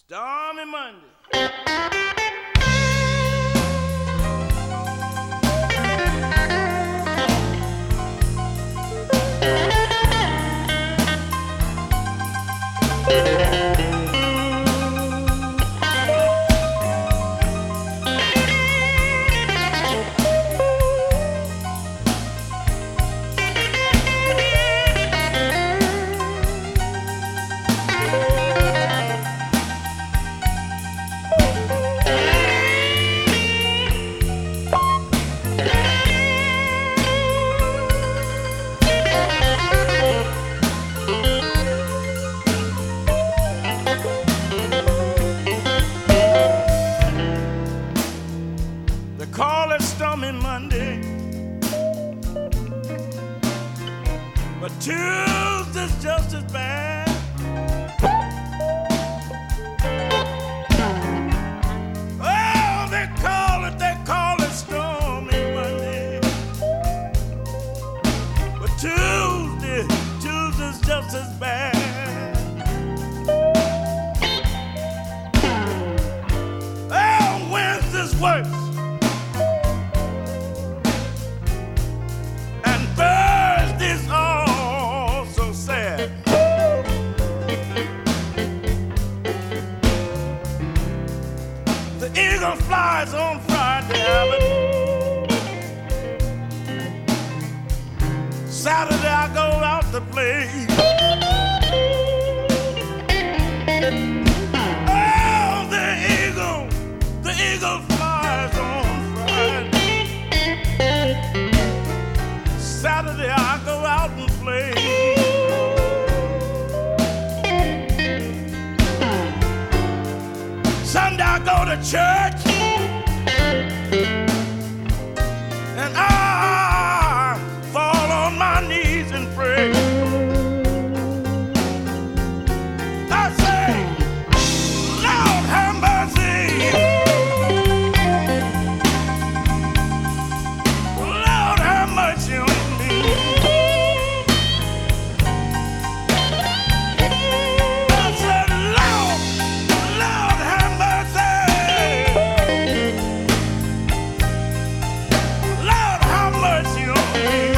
Stormy Monday. Call it Stormy Monday, but Tuesday's just as bad. Oh, they call it Stormy Monday, but Tuesday's just as bad. Oh, Wednesday's worse. The eagle flies on Friday, Alan. Saturday I go out to play. Oh, the eagle flies on Friday. Saturday I go out and play. Sunday I go to church, and I fall on my knees and pray. I say, Lord have mercy, Lord have mercy on me. I said, Lord have mercy. Lord have mercy on me.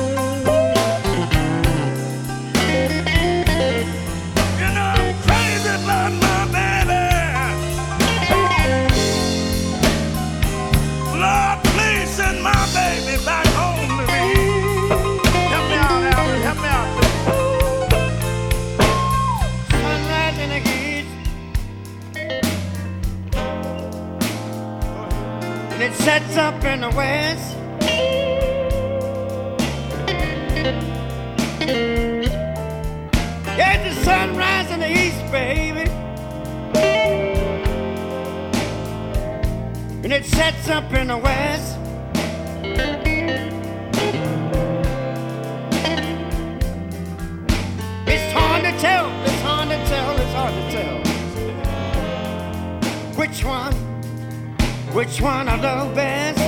You know I'm crazy about my baby. Lord, please send my baby back home to me. Help me out, Alan. Help me out. Sunrise in the east, and it sets up in the west. There's the sunrise in the east, baby, and it sets up in the west. It's hard to tell, it's hard to tell, it's hard to tell which one I love best.